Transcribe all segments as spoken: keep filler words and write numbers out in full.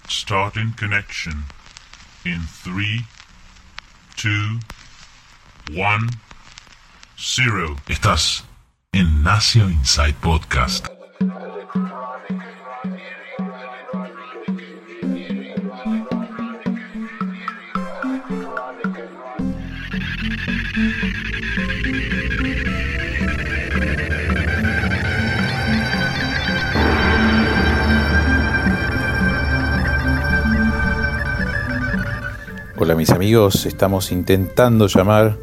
Starting connection in three, two, one, zero. Estás en Nacio Inside Podcast. Hola mis amigos, estamos intentando llamar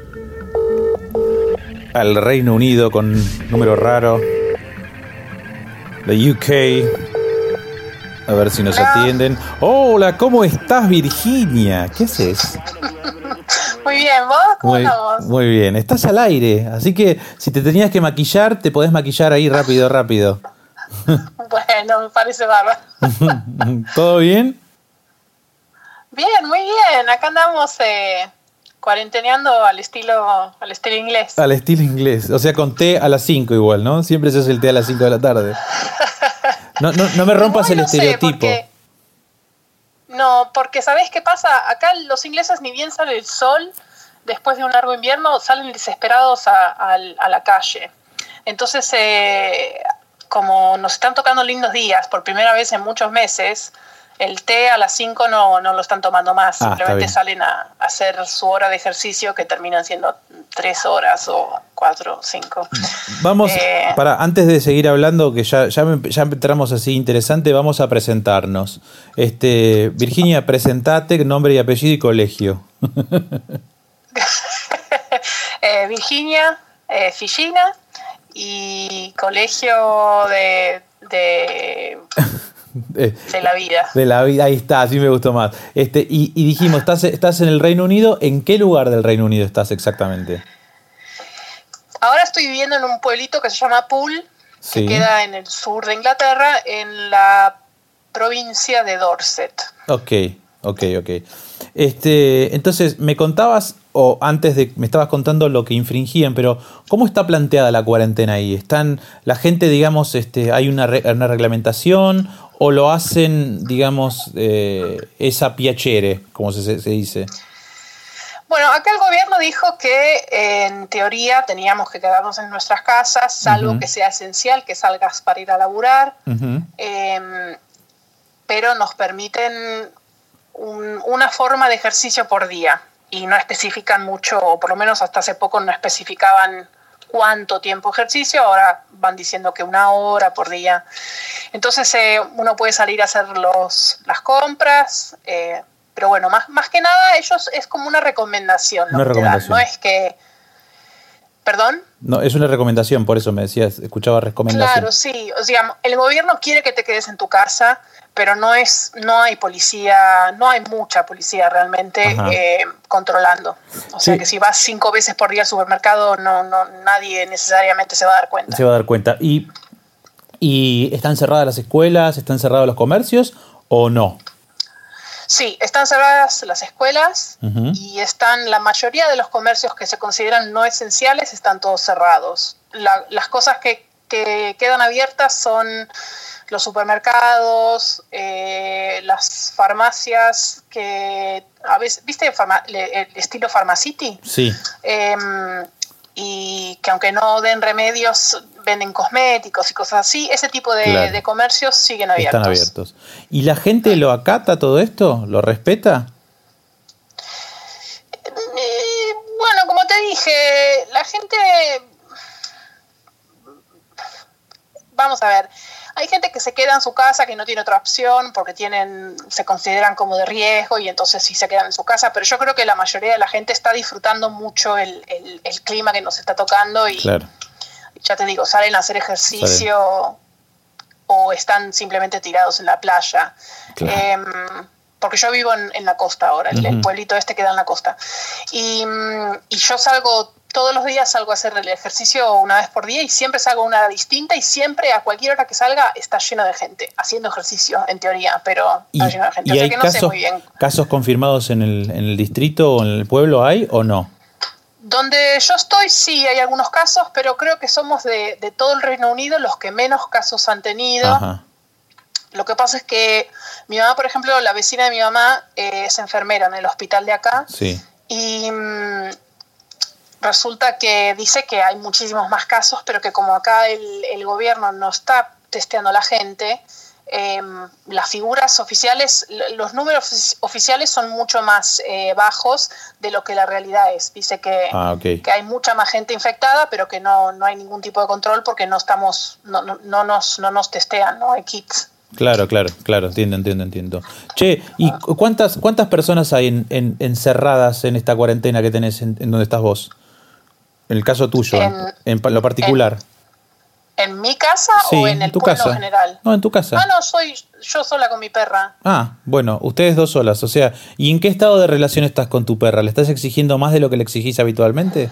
al Reino Unido con número raro, la U K, a ver si nos atienden. Hola, ¿cómo estás, Virginia? ¿Qué haces? Muy bien, ¿vos? ¿Cómo muy, estamos? Muy bien, estás al aire, así que si te tenías que maquillar, te podés maquillar ahí rápido, rápido. Bueno, me parece bárbaro. ¿Todo bien? Bien, muy bien. Acá andamos eh, cuarenteneando al estilo al estilo inglés. Al estilo inglés, o sea, con té a las cinco igual, ¿no? Siempre se hace el té a las cinco de la tarde. No, no, no me rompas Igual el no sé, estereotipo. porque- No, porque ¿sabés qué pasa? Acá los ingleses ni bien sale el sol, después de un largo invierno, salen desesperados a, a, a la calle. Entonces, eh, como nos están tocando lindos días por primera vez en muchos meses, el té a las cinco no, no lo están tomando más. Ah, Simplemente salen a, a hacer su hora de ejercicio, que terminan siendo tres horas o cuatro o cinco. Vamos, Eh, para antes de seguir hablando, que ya, ya, ya entramos así interesante, vamos a presentarnos. Este, Virginia, presentate, nombre y apellido y colegio. eh, Virginia, eh, Fillina, y colegio de... de de la vida. De la vida, ahí está, así me gustó más. Este, y, y dijimos, ¿estás, estás en el Reino Unido? ¿En qué lugar del Reino Unido estás exactamente? Ahora estoy viviendo en un pueblito que se llama Poole, Sí. que queda en el sur de Inglaterra, en la provincia de Dorset. Ok, ok, ok. Este, entonces, me contabas, o antes de, me estabas contando lo que infringían, pero ¿cómo está planteada la cuarentena ahí? ¿Están, la gente, digamos, este, hay una, re, una reglamentación o lo hacen, digamos, eh, esa piacere, como se, se dice? Bueno, acá el gobierno dijo que eh, en teoría teníamos que quedarnos en nuestras casas, salvo Uh-huh. que sea esencial, que salgas para ir a laburar, Uh-huh. eh, pero nos permiten un, una forma de ejercicio por día y no especifican mucho, o por lo menos hasta hace poco no especificaban cuánto tiempo ejercicio, ahora van diciendo que una hora por día. Entonces eh, uno puede salir a hacer los, las compras, eh, pero bueno, más, más que nada ellos es como una recomendación. Una lo que te dan. recomendación. No es que... ¿Perdón? No, es una recomendación, por eso me decías, escuchaba recomendación. Claro, sí. O sea, el gobierno quiere que te quedes en tu casa, pero no es, no hay policía, no hay mucha policía realmente eh, controlando. O sea Sí. que si vas cinco veces por día al supermercado, no, no, nadie necesariamente se va a dar cuenta. Se va a dar cuenta. ¿Y, y están cerradas las escuelas, están cerrados los comercios o no? Sí, están cerradas las escuelas Uh-huh. y están la mayoría de los comercios que se consideran no esenciales están todos cerrados. La, las cosas que, que quedan abiertas son los supermercados, eh, las farmacias que a veces, ¿viste farma, le, el estilo Pharmacity? Sí. Eh, y que aunque no den remedios, venden cosméticos y cosas así, ese tipo de, Claro. de comercios siguen abiertos. Están abiertos. ¿Y la gente lo acata todo esto? ¿Lo respeta? Eh, bueno, como te dije, la gente... Vamos a ver, hay gente que se queda en su casa que no tiene otra opción porque tienen, se consideran como de riesgo y entonces sí se quedan en su casa, pero yo creo que la mayoría de la gente está disfrutando mucho el, el, el clima que nos está tocando y Claro. ya te digo, salen a hacer ejercicio Salen. o están simplemente tirados en la playa. Claro. Eh, porque yo vivo en, en la costa ahora, el, Uh-huh. el pueblito este queda en la costa. Y, y yo salgo... Todos los días salgo a hacer el ejercicio una vez por día y siempre salgo a una hora distinta y siempre a cualquier hora que salga está lleno de gente haciendo ejercicio, en teoría, pero ¿Y, está lleno de gente. y O sea hay que no casos, sé muy bien. casos confirmados en el, en el distrito o en el pueblo hay o no? Donde yo estoy sí hay algunos casos, pero creo que somos de, de todo el Reino Unido los que menos casos han tenido. Ajá. Lo que pasa es que mi mamá, por ejemplo, la vecina de mi mamá eh, es enfermera en el hospital de acá. Sí. Y mmm, resulta que dice que hay muchísimos más casos, pero que como acá el, el gobierno no está testeando a la gente, eh, las figuras oficiales, los números oficiales son mucho más eh, bajos de lo que la realidad es. Dice que, ah, okay. que hay mucha más gente infectada, pero que no, no hay ningún tipo de control porque no estamos, no, no, no, nos, no nos testean, no hay kits. Claro, claro, claro, entiendo, entiendo, entiendo. Che, ¿y cuántas cuántas personas hay en, en, encerradas en esta cuarentena que tenés en, en donde estás vos? En el caso tuyo, en, en, en lo particular. En, ¿En mi casa sí, o en el en tu pueblo casa. general? No, en tu casa. Ah, no, soy yo sola con mi perra. Ah, bueno, ustedes dos solas, o sea, ¿y en qué estado de relación estás con tu perra? ¿Le estás exigiendo más de lo que le exigís habitualmente?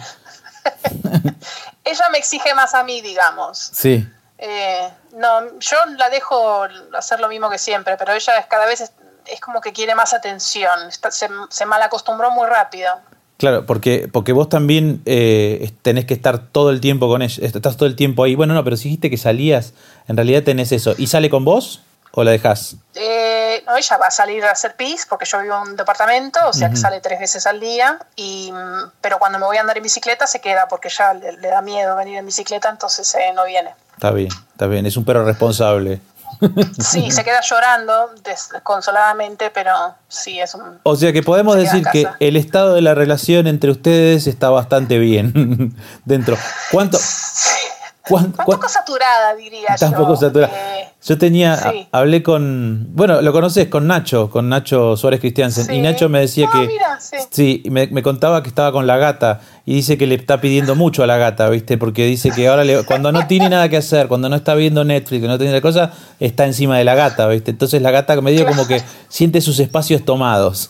Ella me exige más a mí, digamos. Sí. Eh, no, yo la dejo hacer lo mismo que siempre, pero ella es, cada vez es, es como que quiere más atención, está, se, se mal acostumbró muy rápido. Claro, porque, porque vos también eh, tenés que estar todo el tiempo con ella, estás todo el tiempo ahí. Bueno, no, pero si dijiste que salías, en realidad tenés eso. ¿Y sale con vos o la dejás? Eh, no, ella va a salir a hacer pis porque yo vivo en un departamento, o sea uh-huh. que sale tres veces al día, y, pero cuando me voy a andar en bicicleta se queda porque ya le, le da miedo venir en bicicleta, entonces eh, no viene. Está bien, está bien, es un perro responsable. Sí, se queda llorando desconsoladamente, pero sí es un... O sea que podemos decir que el estado de la relación entre ustedes está bastante bien dentro. ¿Cuánto? ¿Cuán, un poco cuán, saturada, diría está yo. Un poco saturada. Eh, yo tenía, sí. a, hablé con, bueno, lo conoces, con Nacho, con Nacho Suárez Christiansen, sí. y Nacho me decía ah, que, mira, sí, sí me, me contaba que estaba con la gata, y dice que le está pidiendo mucho a la gata, ¿viste? Porque dice que ahora, le, cuando no tiene nada que hacer, cuando no está viendo Netflix, que no tiene la cosa, está encima de la gata, ¿viste? Entonces la gata medio como que siente sus espacios tomados.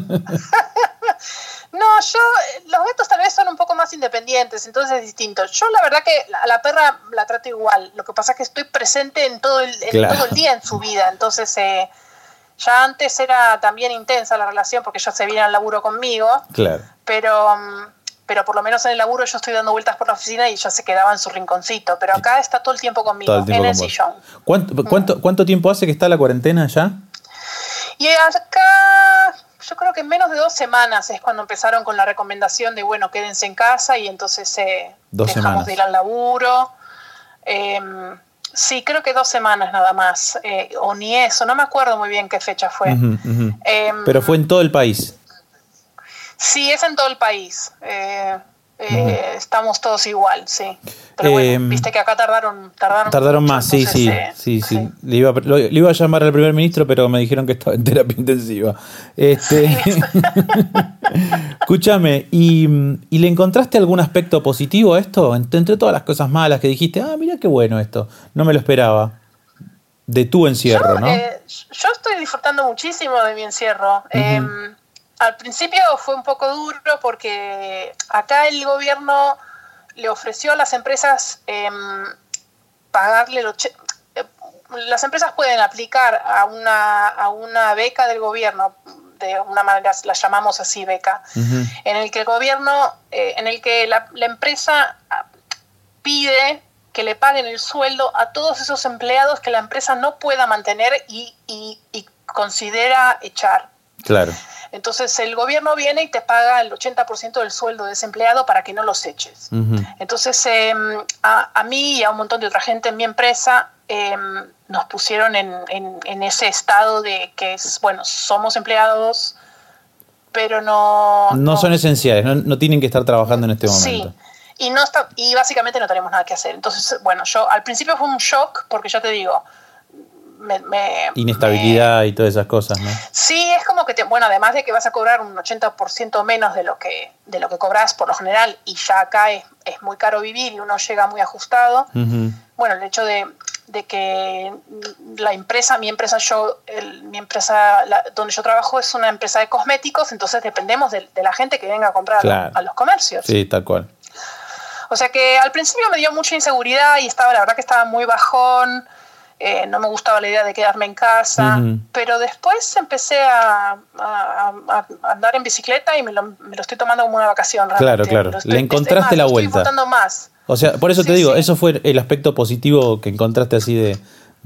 No, yo, los gatos tal vez son un poco más independientes, entonces es distinto. Yo la verdad que a la perra la trato igual, lo que pasa es que estoy presente en todo el, en claro. todo el día en su vida, entonces eh, ya antes era también intensa la relación porque ella se viene al laburo conmigo, claro. pero, pero por lo menos en el laburo yo estoy dando vueltas por la oficina y ella se quedaba en su rinconcito, pero acá está todo el tiempo conmigo, el tiempo en con el sillón. ¿Cuánto, cuánto, ¿Cuánto tiempo hace que está la cuarentena ya? Y acá... Yo creo que en menos de dos semanas es cuando empezaron con la recomendación de, bueno, quédense en casa y entonces eh, dos dejamos semanas. de ir al laburo. Eh, sí, creo que dos semanas nada más, eh, o ni eso, no me acuerdo muy bien qué fecha fue. Uh-huh, uh-huh. Eh, Pero fue en todo el país. Sí, es en todo el país. Eh, eh, uh-huh. Estamos todos igual, sí. Pero eh, bueno, viste que acá tardaron tardaron, tardaron mucho, más, sí, entonces, sí, eh, sí, sí, sí. Le iba, lo, le iba a llamar al primer ministro, pero me dijeron que estaba en terapia intensiva. Este, sí. Escúchame, ¿y, ¿y le encontraste algún aspecto positivo a esto? Entre, entre todas las cosas malas que dijiste, ah, mira qué bueno esto, no me lo esperaba. De tu encierro, yo, ¿no? Eh, yo estoy disfrutando muchísimo de mi encierro. Uh-huh. Eh, al principio fue un poco duro porque acá el gobierno le ofreció a las empresas eh, pagarle el och- las empresas pueden aplicar a una a una beca del gobierno, de una manera la llamamos así beca, uh-huh. en el que el gobierno eh, en el que la, la empresa pide que le paguen el sueldo a todos esos empleados que la empresa no pueda mantener y, y, y considera echar. Claro. Entonces el gobierno viene y te paga el ochenta por ciento del sueldo de ese empleado para que no los eches. Uh-huh. Entonces eh, a, a mí y a un montón de otra gente en mi empresa eh, nos pusieron en, en, en ese estado de que es, bueno, somos empleados, pero no... No, no son esenciales, no, no tienen que estar trabajando en este momento. Sí, y, no está, y básicamente no tenemos nada que hacer. Entonces, bueno, yo al principio fue un shock porque ya te digo... Me, me, inestabilidad me, y todas esas cosas, ¿no? Sí, es como que, te, bueno, además de que vas a cobrar un ochenta por ciento menos de lo que de lo que cobras por lo general, y ya acá es, es muy caro vivir y uno llega muy ajustado, uh-huh. bueno, el hecho de, de que la empresa, mi empresa, yo, el, mi empresa la, donde yo trabajo es una empresa de cosméticos, entonces dependemos de, de la gente que venga a comprar claro. a, a los comercios. Sí, tal cual. O sea que al principio me dio mucha inseguridad y estaba, la verdad que estaba muy bajón. Eh, no me gustaba la idea de quedarme en casa, uh-huh. pero después empecé a, a, a andar en bicicleta y me lo, me lo estoy tomando como una vacación. Claro, claro. Estoy, Le encontraste más, la lo vuelta. Estoy disfrutando más. O sea, por eso sí, te digo, sí. eso fue el aspecto positivo que encontraste así de,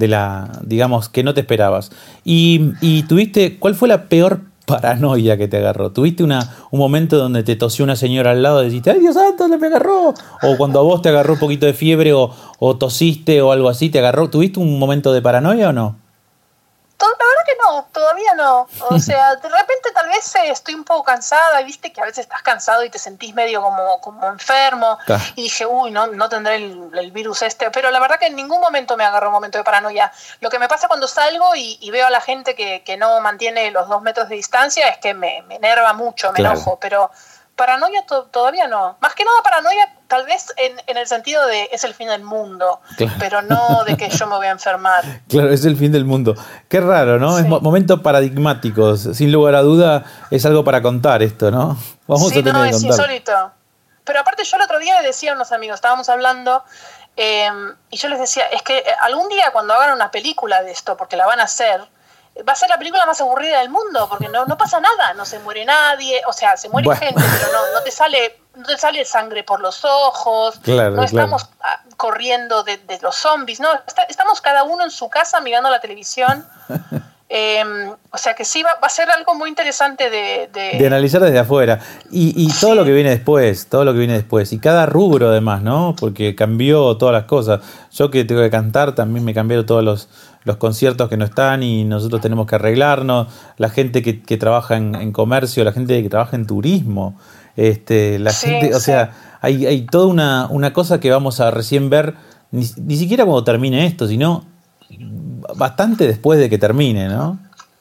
de la, digamos, que no te esperabas. Y, y tuviste, ¿cuál fue la peor paranoia que te agarró? ¿Tuviste una, un momento donde te tosió una señora al lado y dijiste, ¡ay, Dios santo, me agarró! O cuando a vos te agarró un poquito de fiebre o, o tosiste o algo así, ¿te agarró? ¿Tuviste un momento de paranoia o no? La verdad que no, todavía no. O sea, de repente tal vez eh, estoy un poco cansada, y viste que a veces estás cansado y te sentís medio como, como enfermo. Claro. Y dije, uy, no, no tendré el, el virus este. Pero la verdad que en ningún momento me agarró un momento de paranoia. Lo que me pasa cuando salgo y, y veo a la gente que, que no mantiene los dos metros de distancia es que me, me enerva mucho, me Claro. enojo. Pero paranoia to- todavía no. Más que nada paranoia tal vez en, en el sentido de es el fin del mundo, Claro. pero no de que yo me voy a enfermar. Claro, es el fin del mundo. Qué raro, ¿no? Sí. Es mo- momentos paradigmáticos. Sin lugar a duda, es algo para contar esto, ¿no? Vamos Sí, a tener no, que es contar. insólito. Pero aparte yo el otro día le decía a unos amigos, estábamos hablando, eh, y yo les decía, es que algún día cuando hagan una película de esto, porque la van a hacer, va a ser la película más aburrida del mundo, porque no, no pasa nada, no se muere nadie, o sea, se muere Bueno. gente, pero no, no te sale, no te sale sangre por los ojos, Claro, no estamos claro. ah, corriendo de, de los zombies, no, está- estamos cada uno en su casa mirando la televisión. Eh, o sea que sí va, va a ser algo muy interesante de, de, De analizar desde afuera. Y, y todo Sí. lo que viene después, todo lo que viene después. Y cada rubro además, ¿no? Porque cambió todas las cosas. Yo que tengo que cantar, también me cambiaron todos los, los conciertos que no están y nosotros tenemos que arreglarnos. La gente que, que trabaja en, en comercio, la gente que trabaja en turismo. Este, la Sí, gente, o sí. sea, hay, hay toda una, una cosa que vamos a recién ver, ni, ni siquiera cuando termine esto, sino bastante después de que termine, ¿no?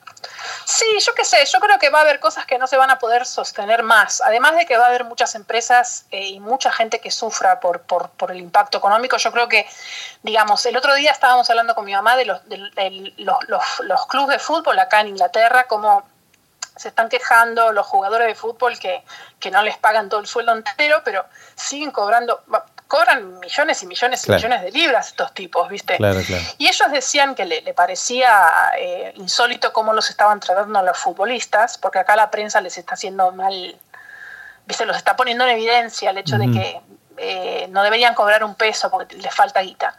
Sí, yo qué sé, yo creo que va a haber cosas que no se van a poder sostener más. Además de que va a haber muchas empresas eh, y mucha gente que sufra por, por, por el impacto económico. Yo creo que, digamos, el otro día estábamos hablando con mi mamá de los, de, de los, los, los clubes de fútbol acá en Inglaterra, como se están quejando los jugadores de fútbol que, que no les pagan todo el sueldo entero, pero siguen cobrando, cobran millones y millones y Claro. millones de libras estos tipos, ¿viste? Claro, claro. Y ellos decían que le, le parecía eh, insólito cómo los estaban tratando a los futbolistas, porque acá la prensa les está haciendo mal, ¿viste? Los está poniendo en evidencia el hecho Ujú. de que eh, no deberían cobrar un peso porque les falta guita.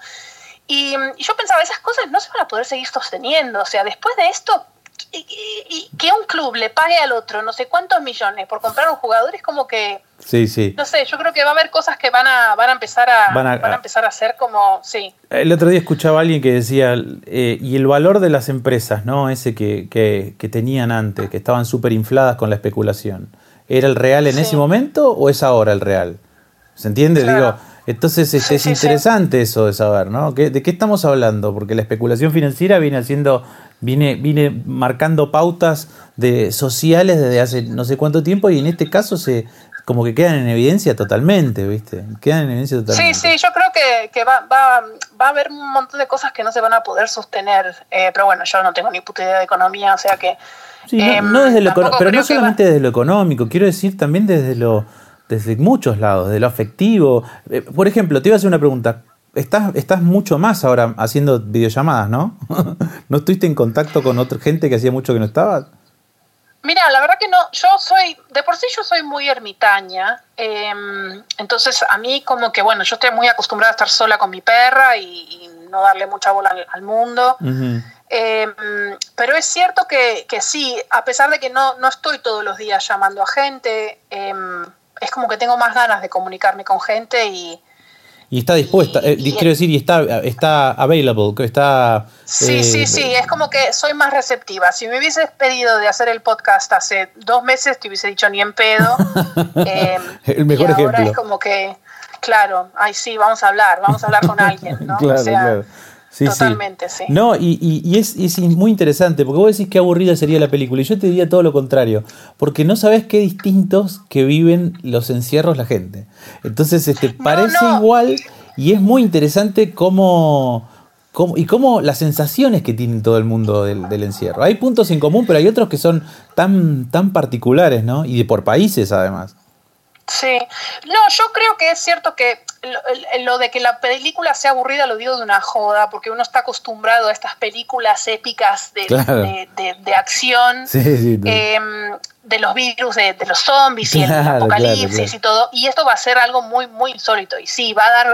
Y, y yo pensaba, esas cosas no se van a poder seguir sosteniendo. O sea, después de esto, y, y- y que un club le pague al otro no sé cuántos millones por comprar un jugador es como que, Sí, sí. no sé, yo creo que va a haber cosas que van a, van a empezar a, Van a- van a empezar a hacer como, sí. El otro día escuchaba a alguien que decía, eh, y el valor de las empresas, ¿no? Ese que, que, que tenían antes, que estaban súper infladas con la especulación. ¿Era el real en Sí. ese momento o es ahora el real? ¿Se entiende? Claro. Digo, entonces este, Sí, es sí, interesante eso de saber, ¿no? ¿Qué- ¿De qué estamos hablando? Porque la especulación financiera viene haciendo, viene, viene marcando pautas de, sociales desde hace no sé cuánto tiempo y en este caso se como que quedan en evidencia totalmente, ¿viste? Quedan en evidencia totalmente. Sí, sí, yo creo que, que va, va, va a haber un montón de cosas que no se van a poder sostener, eh, pero bueno, yo no tengo ni puta idea de economía, o sea que... Sí, no, eh, no desde lo tampoco econo- pero no creo que solamente va- desde lo económico, quiero decir también desde lo desde muchos lados, de lo afectivo. Eh, por ejemplo, te iba a hacer una pregunta. Estás, estás mucho más ahora haciendo videollamadas, ¿no? ¿No estuviste en contacto con otra gente que hacía mucho que no estabas? Mira, la verdad que no, yo soy, de por sí yo soy muy ermitaña, eh, entonces a mí como que, bueno, yo estoy muy acostumbrada a estar sola con mi perra y, y no darle mucha bola al, al mundo. Ujú. Eh, pero es cierto que, que sí, a pesar de que no, no estoy todos los días llamando a gente, eh, es como que tengo más ganas de comunicarme con gente y... Y está dispuesta, eh, Y- y- quiero decir, y está, está available, que está... Sí, eh, sí, sí, es como que soy más receptiva. Si me hubieses pedido de hacer el podcast hace dos meses, te hubiese dicho ni en pedo. Eh, El mejor y ahora ejemplo. es como que, claro, ay sí, vamos a hablar, vamos a hablar con alguien, ¿no? Claro, o sea, claro. Sí, totalmente, sí. No, y, y, y es, es muy interesante, porque vos decís qué aburrida sería la película, y yo te diría todo lo contrario, porque no sabés qué distintos que viven los encierros la gente. Entonces, este, No, parece no. igual, y es muy interesante cómo, cómo, y cómo las sensaciones que tiene todo el mundo del, del encierro. Hay puntos en común, pero hay otros que son tan, tan particulares, ¿no? Y de por países, además. Sí, no, yo creo que es cierto que lo, lo de que la película sea aburrida lo digo de una joda, porque uno está acostumbrado a estas películas épicas de, Claro. de, de, de acción, Sí, sí, sí. eh, de los virus, de, de los zombies y el Claro, apocalipsis claro, claro. y todo, y esto va a ser algo muy, muy insólito, y sí, va a dar,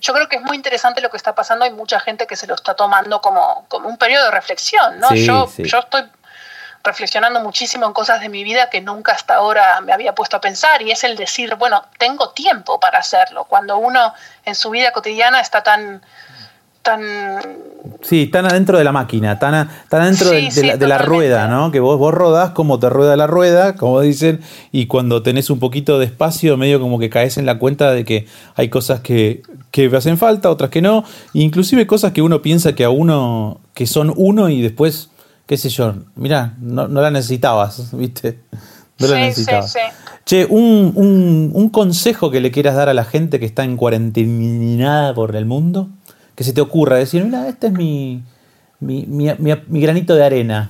yo creo que es muy interesante lo que está pasando. Hay mucha gente que se lo está tomando como, como un periodo de reflexión, ¿no? Sí, yo, sí. yo estoy reflexionando muchísimo en cosas de mi vida que nunca hasta ahora me había puesto a pensar, y es el decir, bueno, tengo tiempo para hacerlo. Cuando uno en su vida cotidiana está tan... tan Sí, tan adentro de la máquina, tan, a, tan adentro sí, de, de, sí, la, de la rueda, ¿no? Que vos, vos rodás como te rueda la rueda, como dicen, y cuando tenés un poquito de espacio, medio como que caes en la cuenta de que hay cosas que, que hacen falta, otras que no, inclusive cosas que uno piensa que a uno, que son uno y después, qué sé yo, mirá, no, no la necesitabas, ¿viste? No la sí, necesitabas. Sí, sí. Che, un, un, un consejo que le quieras dar a la gente que está en cuarentenada por el mundo, que se te ocurra decir, mira, este es mi, mi, mi, mi, mi granito de arena.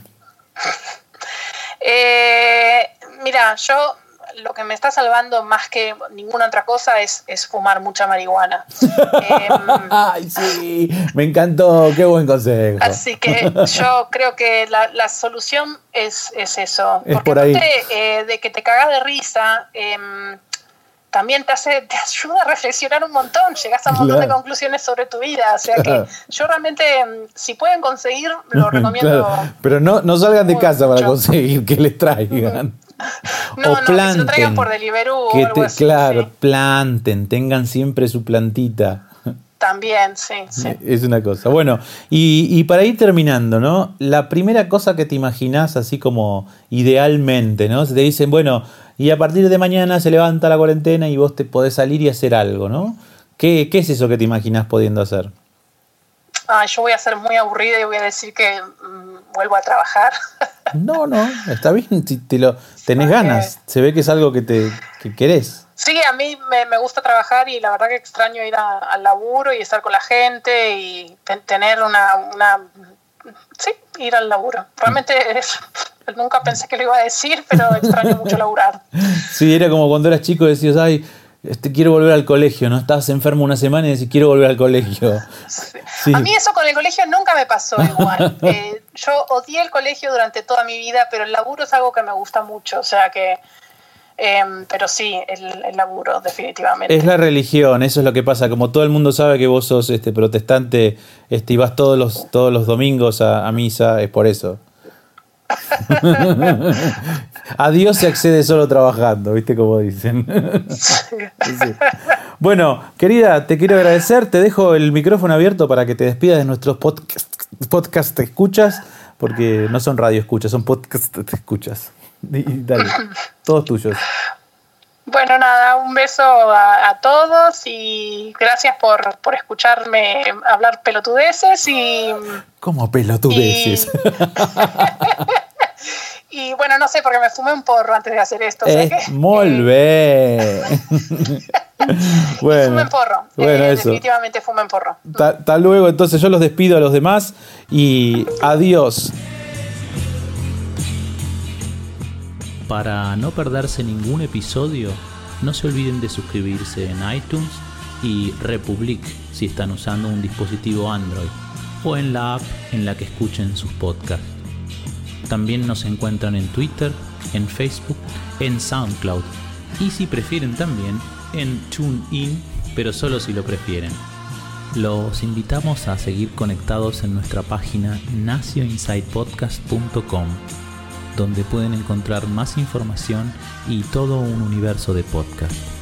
Eh, mira, yo lo que me está salvando más que ninguna otra cosa es, es fumar mucha marihuana. eh, Ay, sí, me encantó, qué buen consejo. Así que yo creo que la, la solución es, es eso. Es Porque por ahí. aparte eh, de que te cagas de risa, eh, también te hace, te ayuda a reflexionar un montón, llegas a un montón Claro. de conclusiones sobre tu vida. O sea Claro. que yo realmente, si pueden conseguir, lo recomiendo. Claro, pero no, no salgan de muy casa para mucho. conseguir que les traigan. No, O no, que planten. se lo traigan por Deliveroo que o algo te- así. claro, Sí. planten, tengan siempre su plantita. También, sí, sí. Es una cosa. Bueno, y, y para ir terminando, ¿no? La primera cosa que te imaginás así como idealmente, ¿no? Se te dicen, bueno, y a partir de mañana se levanta la cuarentena y vos te podés salir y hacer algo, ¿no? ¿Qué, qué es eso que te imaginás pudiendo hacer? Ah, yo voy a ser muy aburrida y voy a decir que mm, vuelvo a trabajar. No, no, está bien, si te lo tenés Porque- ganas, se ve que es algo que te que querés. Sí, a mí me, me gusta trabajar y la verdad que extraño ir a- al laburo y estar con la gente y ten- tener una, una... Sí, ir al laburo. Realmente es- nunca pensé que lo iba a decir, pero extraño mucho laburar. Sí, era como cuando eras chico decías, ay, este, quiero volver al colegio, ¿no? Estabas enfermo una semana y decís, quiero volver al colegio. Sí. Sí. A mí eso con el colegio nunca me pasó igual. Eh, yo odié el colegio durante toda mi vida, pero el laburo es algo que me gusta mucho. O sea que... eh, pero sí, el, el laburo, definitivamente. Es la religión, eso es lo que pasa. Como todo el mundo sabe que vos sos este protestante, este, y vas todos los, todos los domingos a, a misa, es por eso. A Dios se accede solo trabajando, ¿viste cómo dicen? Sí. Bueno, querida, te quiero agradecer. Te dejo el micrófono abierto para que te despidas de nuestros podcast, podcast escuchas, porque no son radio escuchas, son podcast escuchas. Y dale, todos tuyos. Bueno, nada, un beso a, a todos y gracias por, por escucharme hablar pelotudeces y, ¿Cómo pelotudeces? y bueno, no sé, porque me fumé un porro antes de hacer esto. O sea Es que, muy eh, bien. Bueno, fumen porro, bueno, eh, eso. definitivamente fumen porro. Hasta luego, entonces yo los despido a los demás y adiós. Para no perderse ningún episodio, no se olviden de suscribirse en iTunes y Republic si están usando un dispositivo Android o en la app en la que escuchen sus podcasts. También nos encuentran en Twitter, en Facebook, en SoundCloud y si prefieren también en TuneIn, pero solo si lo prefieren. Los invitamos a seguir conectados en nuestra página nacio inside podcast punto com, donde pueden encontrar más información y todo un universo de podcast.